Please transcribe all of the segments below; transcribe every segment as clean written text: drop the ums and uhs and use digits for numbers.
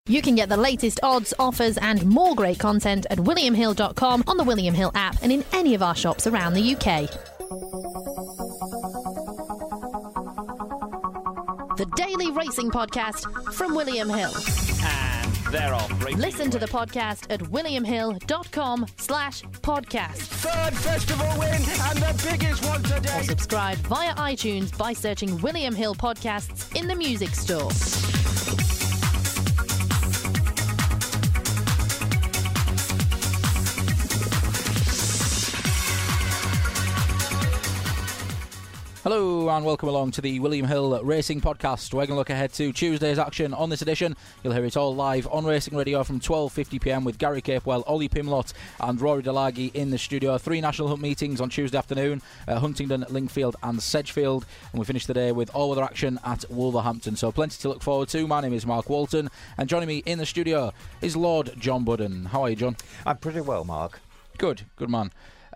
You can get the latest odds, offers and more great content at williamhill.com, on the William Hill app and in any of our shops around the UK. The Daily Racing Podcast from William Hill. And they're off. Listen to the podcast at williamhill.com/podcast. Third festival win and the biggest one today. Or subscribe via iTunes by searching William Hill Podcasts in the music store. Hello and welcome along to the William Hill Racing Podcast. We're going to look ahead to Tuesday's action on this edition. You'll hear it all live on Racing Radio from 12:50pm with Gary Capewell, Ollie Pimlott and Rory Delaghi in the studio. 3 national hunt meetings on Tuesday afternoon, Huntingdon, Lingfield and Sedgefield. And we finish the day with all-weather action at Wolverhampton. So plenty to look forward to. My name is Mark Walton and joining me in the studio is Lord John Budden. How are you, John? I'm pretty well, Mark. Good man.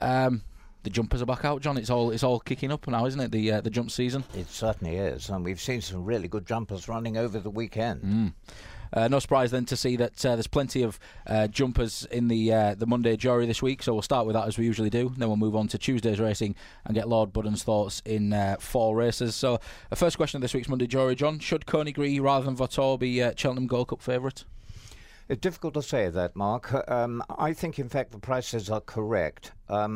The jumpers are back out, John. It's all kicking up now, isn't it? The jump season. It certainly is, and we've seen some really good jumpers running over the weekend. No surprise then to see that there's plenty of jumpers in the Monday jury this week. So we'll start with that as we usually do. Then we'll move on to Tuesday's racing and get Lord Budden's thoughts in 4 races. So the first question of this week's Monday jury, John: should Coneygree rather than Vautour be Cheltenham Gold Cup favourite? It's difficult to say that, Mark. I think, in fact, the prices are correct.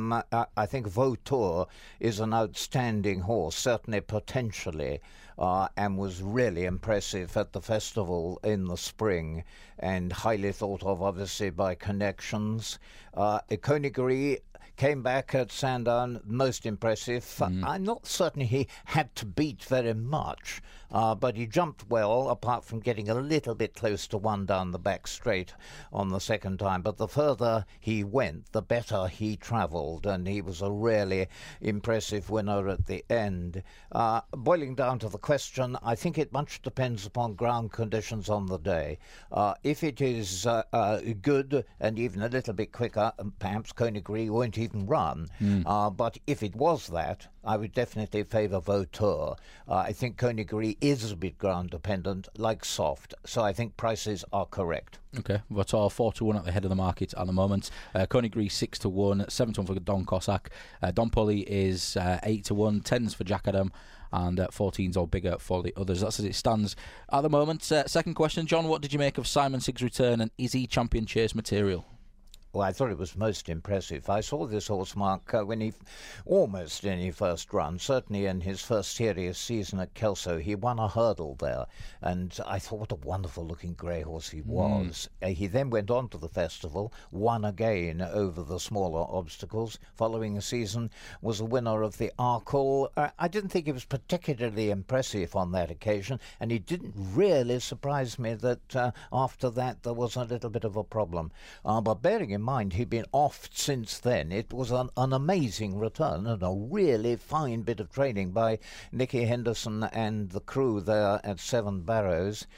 I think Vautour is an outstanding horse, certainly potentially, and was really impressive at the festival in the spring and highly thought of, obviously, by connections. Coneygree came back at Sandown, most impressive. I'm not certain he had to beat very much, but he jumped well, apart from getting a little bit close to one down the back straight on the second time. But the further he went, the better he travelled, and he was a really impressive winner at the end. Boiling down to the question, I think it much depends upon ground conditions on the day. If it is good and even a little bit quicker, perhaps Coneygree won't even run. But if it was that, I would definitely favour Vautour. I think Coneygree is a bit ground dependent, like Soft, so I think prices are correct. Okay, Vautour 4-1 at the head of the market at the moment. Coneygree 6-1, 7-1 for Don Cossack. Don Pulley is 8-1, 10s for Jack Adam, and 14s or bigger for the others. That's as it stands at the moment. Second question, John: what did you make of Simon Sigg's return, and is he champion chase material? Well, I thought it was most impressive. I saw this horse, Mark, when he almost in his first run, certainly in his first serious season at Kelso, he won a hurdle there, and I thought what a wonderful-looking grey horse he was. He then went on to the festival, won again over the smaller obstacles. Following a season, was a winner of the Arkle. I didn't think he was particularly impressive on that occasion, and he didn't really surprise me that after that there was a little bit of a problem. But bearing in mind he'd been off since then, it was an amazing return and a really fine bit of training by Nicky Henderson and the crew there at Seven Barrows.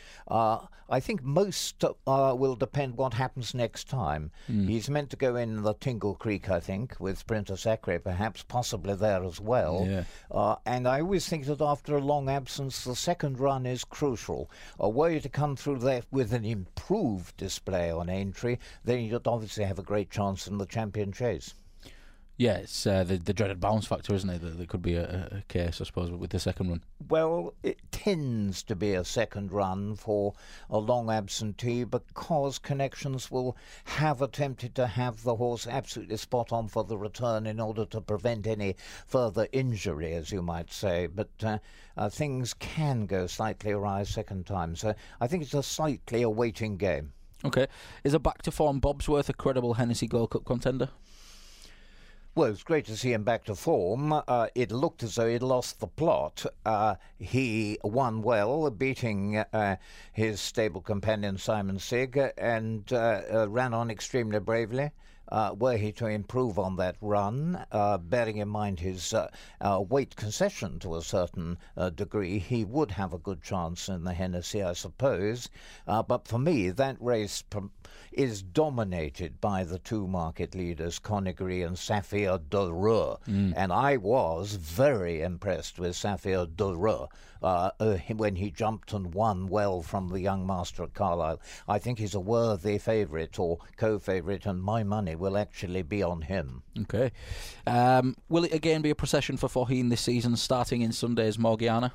I think most will depend what happens next time. He's meant to go in the Tingle Creek, I think, with Sprinter Sacre perhaps possibly there as well. And I always think that after a long absence the second run is crucial. Were you to come through there with an improved display on entry, then you'd obviously have a great chance in the champion chase. Yeah, it's the dreaded bounce factor, isn't it? There could be a case, I suppose, with the second run. Well, it tends to be a second run for a long absentee because connections will have attempted to have the horse absolutely spot on for the return in order to prevent any further injury, as you might say. But things can go slightly awry a second time. So I think it's a slightly a waiting game. Okay. Is a back-to-form Bobsworth a credible Hennessy Gold Cup contender? Well, it's great to see him back to form. It looked as though he'd lost the plot. He won well, beating his stable companion Simon Sigg, and ran on extremely bravely. were he to improve on that run, bearing in mind his weight concession to a certain degree, he would have a good chance in the Hennessy, I suppose. But for me, that race is dominated by the two market leaders, Conigry and Saphir D'Reux. And I was very impressed with Saphir D'Reux when he jumped and won well from the young master at Carlisle. I think he's a worthy favourite or co-favourite, and my money will actually be on him. Okay. Will it again be a procession for Faugheen this season, starting in Sunday's Morgiana?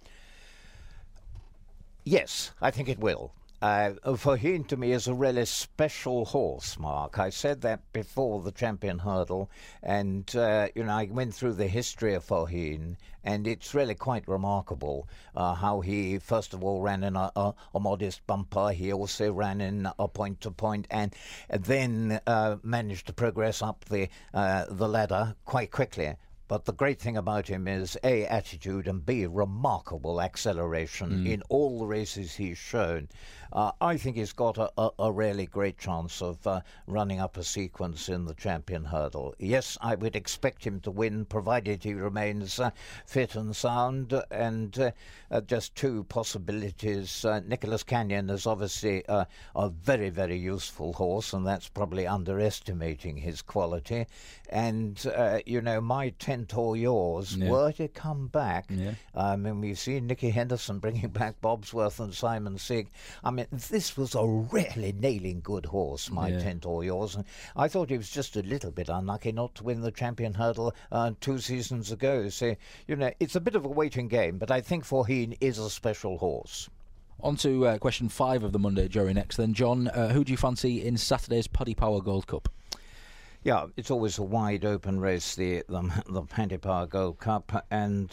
Yes, I think it will. Faugheen to me is a really special horse, Mark. I said that before the Champion Hurdle, and I went through the history of Faugheen, and it's really quite remarkable how he first of all ran in a modest bumper. He also ran in a point-to-point, and then managed to progress up the ladder quite quickly. But the great thing about him is A, attitude, and B, remarkable acceleration in all the races he's shown. I think he's got a really great chance of running up a sequence in the Champion Hurdle. Yes, I would expect him to win, provided he remains fit and sound. And just two possibilities. Nicholas Canyon is obviously a very, very useful horse, and that's probably underestimating his quality. And, my Tent or Yours were to come back. We've seen Nicky Henderson bringing back Bobsworth and Simon Sigg. This was a really nailing good horse, My Tent or Yours. And I thought he was just a little bit unlucky not to win the Champion Hurdle 2 seasons ago. So, it's a bit of a waiting game, but I think Faugheen is a special horse. On to question 5 of the Monday Jury next then. John, who do you fancy in Saturday's Paddy Power Gold Cup? Yeah, it's always a wide open race, the Paddy Power Gold Cup, and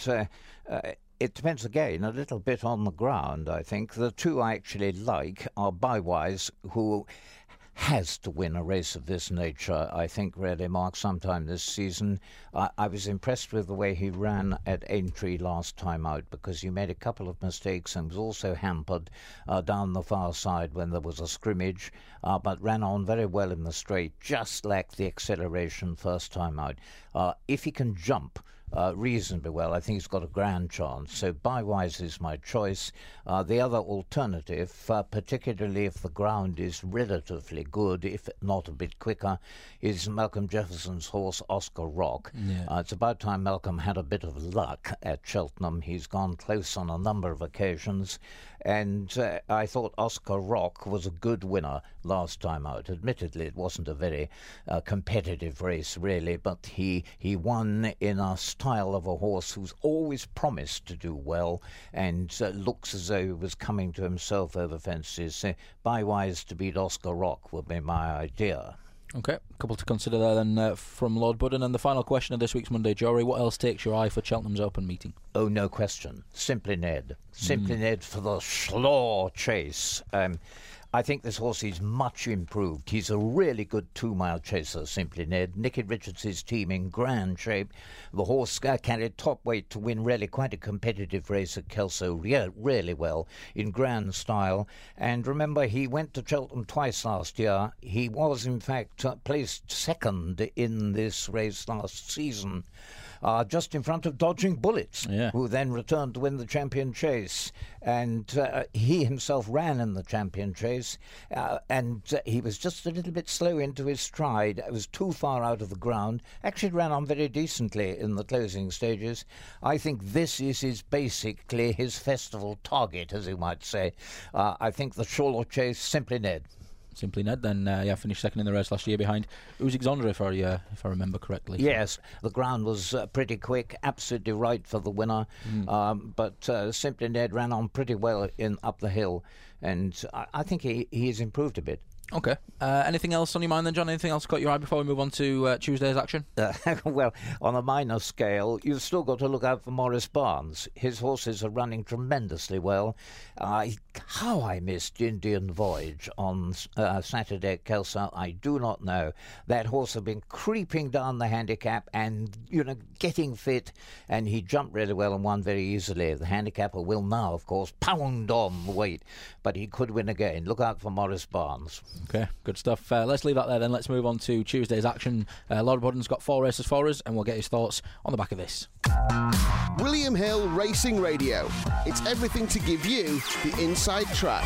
it depends again a little bit on the ground, I think. The two I actually like are Bywise, who has to win a race of this nature, I think, really, Mark, sometime this season. I was impressed with the way he ran at Aintree last time out, because he made a couple of mistakes and was also hampered down the far side when there was a scrimmage, but ran on very well in the straight, just lacked the acceleration first time out. If he can jump reasonably well, I think he's got a grand chance. So Bywise is my choice. The other alternative, particularly if the ground is relatively good, if not a bit quicker, is Malcolm Jefferson's horse Oscar Rock. It's about time Malcolm had a bit of luck at Cheltenham. He's gone close on a number of occasions, and I thought Oscar Rock was a good winner last time out. Admittedly, it wasn't a very competitive race, really, but he won in a style of a horse who's always promised to do well, and looks as though he was coming to himself over fences. Bywise to beat Oscar Rock would be my idea. Okay, a couple to consider there then from Lord Budden. And the final question of this week's Monday Jury, what else takes your eye for Cheltenham's Open meeting? Oh, no question. Simply Ned. Simply Ned for the Schlaw Chase. I think this horse is much improved. He's a really good 2-mile chaser, Simply Ned. Nicky Richards' team in grand shape. The horse carried top weight to win really quite a competitive race at Kelso really well, in grand style. And remember, he went to Cheltenham twice last year. He was, in fact, placed second in this race last season, just in front of Dodging Bullets, who then returned to win the Champion Chase. And he himself ran in the Champion Chase, and he was just a little bit slow into his stride. It was too far out of the ground. Actually ran on very decently in the closing stages. I think this is basically his festival target, as you might say. I think the Schlaw Chase, Simply Ned. Simply Ned, then finished second in the race last year behind Usyk Zondra, if I remember correctly. Yes, the ground was pretty quick, absolutely right for the winner, but Simply Ned ran on pretty well up the hill, and I think he's improved a bit. Okay. Anything else on your mind then, John? Anything else caught your eye before we move on to Tuesday's action? Well, on a minor scale, you've still got to look out for Morris Barnes. His horses are running tremendously well. How I missed Indian Voyage on Saturday at Kelso, I do not know. That horse had been creeping down the handicap and, getting fit, and he jumped really well and won very easily. The handicapper will now, of course, pound on the weight, but he could win again. Look out for Morris Barnes. Okay, good stuff. Let's leave that there then. Let's move on to Tuesday's action. Lord Budden's got 4 races for us, and we'll get his thoughts on the back of this. William Hill Racing Radio. It's everything to give you the inside track.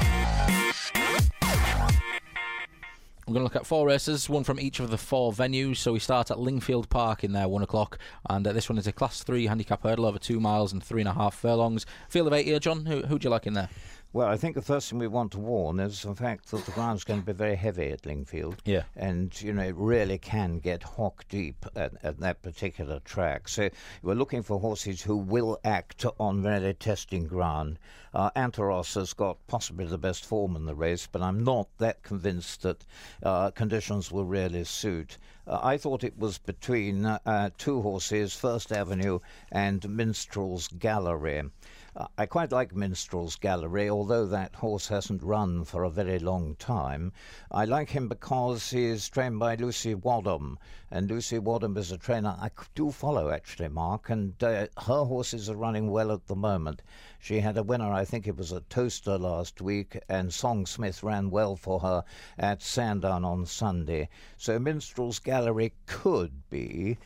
We're going to look at 4 races, one from each of the 4 venues. So we start at Lingfield Park in there, 1 o'clock. And this one is a Class 3 handicap hurdle over 2 miles and 3.5 furlongs. Field of 8 here, John. Who do you like in there? Well, I think the first thing we want to warn is the fact that the ground's going to be very heavy at Lingfield. Yeah. And, you know, it really can get hock deep at that particular track. So we're looking for horses who will act on really testing ground. Antaros has got possibly the best form in the race, but I'm not that convinced that conditions will really suit. I thought it was between 2 horses, First Avenue and Minstrel's Gallery. I quite like Minstrel's Gallery, although that horse hasn't run for a very long time. I like him because he is trained by Lucy Wadham, and Lucy Wadham is a trainer I do follow, actually, Mark, and her horses are running well at the moment. She had a winner, I think it was at Toaster last week, and Song Smith ran well for her at Sandown on Sunday. So Minstrel's Gallery could be,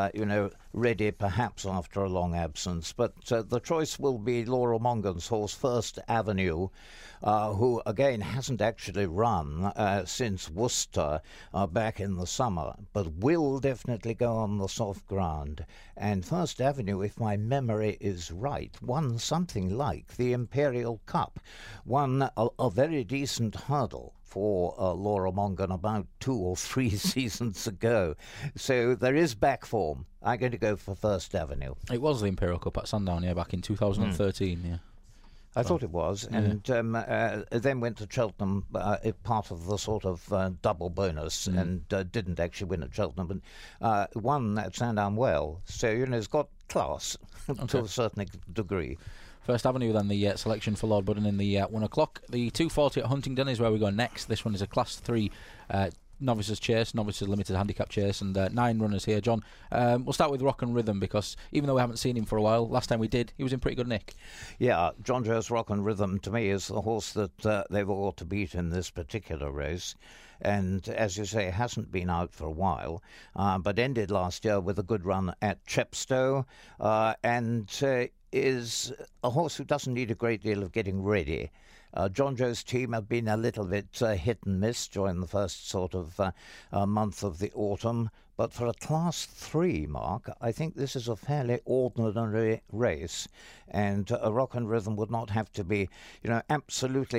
ready perhaps after a long absence. But the choice will be Laura Mongan's horse, First Avenue, who, again, hasn't actually run since Worcester back in the summer, but will definitely go on the soft ground. And First Avenue, if my memory is right, won something like the Imperial Cup, won a very decent hurdle for Laura Mongan about 2 or 3 seasons ago. So there is back form. I'm going to go for First Avenue. It was the Imperial Cup at Sandown, back in 2013, yeah. I thought it was, and then went to Cheltenham, part of the sort of double bonus, and didn't actually win at Cheltenham, but won at Sandown well. So, it's got class to a certain degree. First Avenue, then, the selection for Lord Budden in the 1 o'clock. The 2:40 at Huntingdon is where we go next. This one is a Class 3 novices chase, novices limited handicap chase, and 9 runners here, John. We'll start with Rock and Rhythm, because even though we haven't seen him for a while, last time we did, he was in pretty good nick. Yeah, John Joe's Rock and Rhythm, to me, is the horse that they've ought to beat in this particular race. And, as you say, hasn't been out for a while, but ended last year with a good run at Chepstow, and is a horse who doesn't need a great deal of getting ready. John Joe's team have been a little bit hit and miss during the first sort of month of the autumn. But for a Class 3, Mark, I think this is a fairly ordinary race. And a Rock and Rhythm would not have to be, absolutely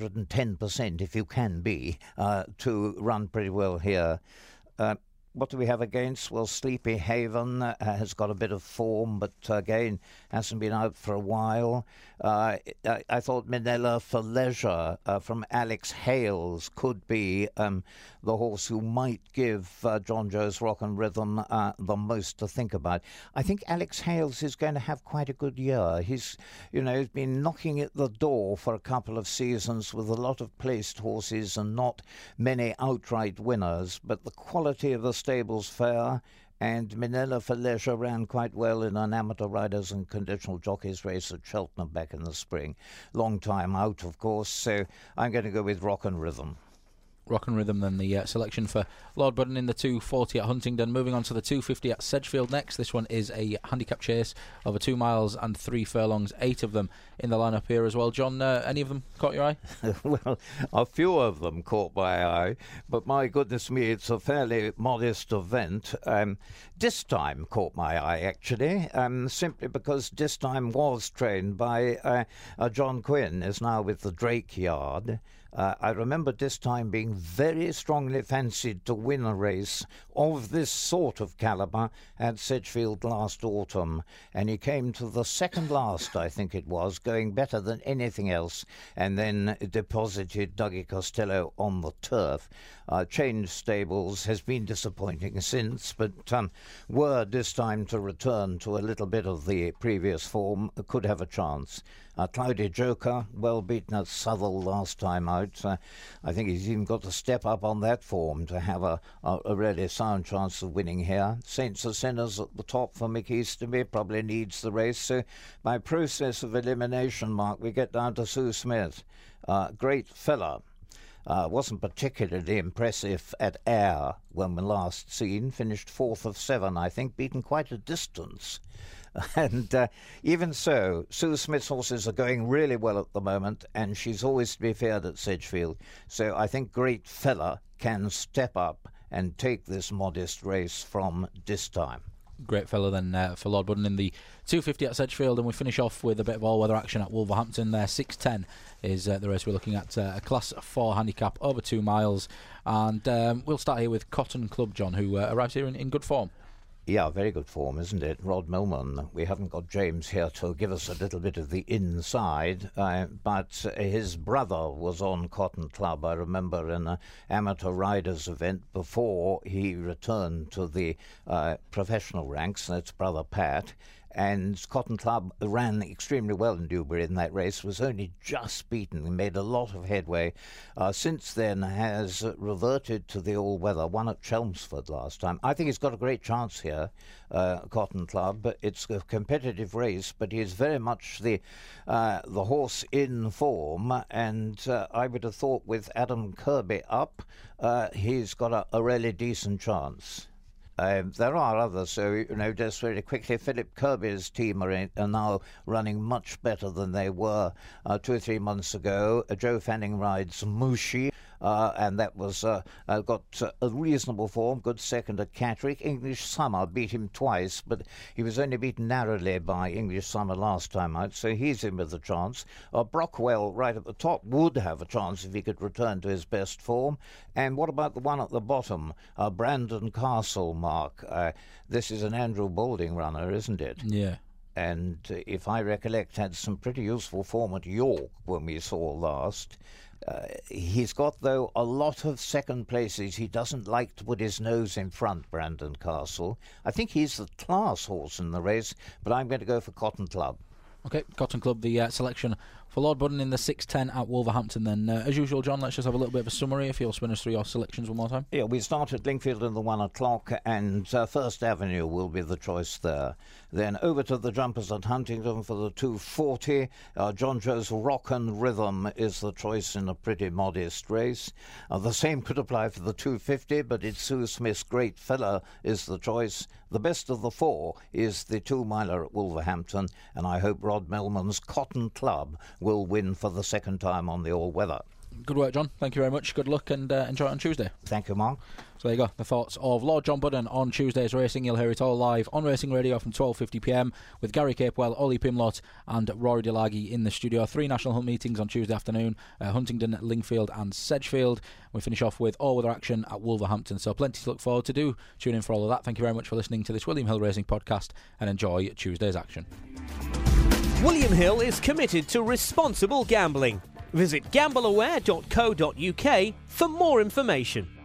110%, if you can be, to run pretty well here. What do we have against? Well, Sleepy Haven has got a bit of form, but again, hasn't been out for a while. I thought Minella for Leisure from Alex Hales could be the horse who might give John Joe's Rock and Rhythm the most to think about. I think Alex Hales is going to have quite a good year. He's been knocking at the door for a couple of seasons with a lot of placed horses and not many outright winners, but the quality of the stable's fair, and Minella for Leisure ran quite well in an amateur riders and conditional jockeys race at Cheltenham back in the spring. Long time out, of course, so I'm going to go with Rock and Rhythm. Rock and Rhythm, then, the selection for Lord Budden in the 2:40 at Huntingdon. Moving on to the 2:50 at Sedgefield next. This one is a handicap chase over 2 miles and 3 furlongs, 8 of them in the lineup here as well. John, any of them caught your eye? Well, a few of them caught my eye, but my goodness me, it's a fairly modest event. This time caught my eye, actually, simply because this time was trained by John Quinn, is now with the Drake Yard. I remember this time being very strongly fancied to win a race of this sort of calibre at Sedgefield last autumn, and he came to the second last, I think it was, going better than anything else, and then deposited Dougie Costello on the turf. Changed stables, has been disappointing since, but were this time to return to a little bit of the previous form, could have a chance. Cloudy Joker, well beaten at Southwell last time out. I think he's even got to step up on that form to have a really sound chance of winning here. Saints are Sinners at the top for Mick Easterby, probably needs the race. So by process of elimination, Mark, we get down to Sue Smith. Great fella. wasn't particularly impressive at Ayr when we last seen. Finished 4th of 7, I think, beaten quite a distance. And even so, Sue Smith's horses are going really well at the moment, and she's always to be feared at Sedgefield. So I think Great Fella can step up and take this modest race from this time. Great Fella then for Lord Budden in the 250 at Sedgefield, and we finish off with a bit of all-weather action at Wolverhampton. There, 6:10 is the race we're looking at, a Class 4 handicap over 2 miles, and we'll start here with Cotton Club, John, who arrives here in good form. Yeah, very good form, isn't it? Rod Millman. We haven't got James here to give us a little bit of the inside, but his brother was on Cotton Club, I remember, in an amateur riders event before he returned to the professional ranks. That's brother Pat. And Cotton Club ran extremely well in Dewberry in that race, was only just beaten and made a lot of headway. Since then has reverted to the all-weather, won at Chelmsford last time. I think he's got a great chance here, Cotton Club. It's a competitive race, but he's very much the horse in form, and I would have thought with Adam Kirby up, he's got a really decent chance. There are others, so, just very quickly, Philip Kirby's team are now running much better than they were 2 or 3 months ago. Joe Fanning rides Mooshie, and that was got a reasonable form, good second at Catterick. English Summer beat him twice, but he was only beaten narrowly by English Summer last time out, so he's in with a chance. Brockwell, right at the top, would have a chance if he could return to his best form. And what about the one at the bottom, Brandon Castle, Mark? This is an Andrew Balding runner, isn't it? Yeah. And if I recollect, had some pretty useful form at York when we saw last. He's got, though, a lot of second places. He doesn't like to put his nose in front, Brandon Castle. I think he's the class horse in the race, but I'm going to go for Cotton Club. Okay, Cotton Club, the selection for Lord Budden in the 6:10 at Wolverhampton. Then, as usual, John, let's just have a little bit of a summary if you'll spin us through your selections one more time. Yeah, we start at Lingfield in the 1 o'clock, and First Avenue will be the choice there. Then over to the jumpers at Huntingdon for the 240. John Joe's Rock and Rhythm is the choice in a pretty modest race. The same could apply for the 250, but it's Sue Smith's Great Fella is the choice. The best of the 4 is the 2-miler at Wolverhampton, and I hope Rod Millman's Cotton Club will win for the second time on the all-weather. Good work, John. Thank you very much. Good luck, and enjoy it on Tuesday. Thank you, Mark. So there you go, the thoughts of Lord John Budden on Tuesday's racing. You'll hear it all live on Racing Radio from 12:50pm with Gary Capewell, Ollie Pimlott and Rory Delaghi in the studio. 3 national hunt meetings on Tuesday afternoon, Huntingdon, Lingfield and Sedgefield. We finish off with all-weather action at Wolverhampton, so plenty to look forward to. Do tune in for all of that. Thank you very much for listening to this William Hill Racing podcast, and enjoy Tuesday's action. William Hill is committed to responsible gambling. Visit gambleaware.co.uk for more information.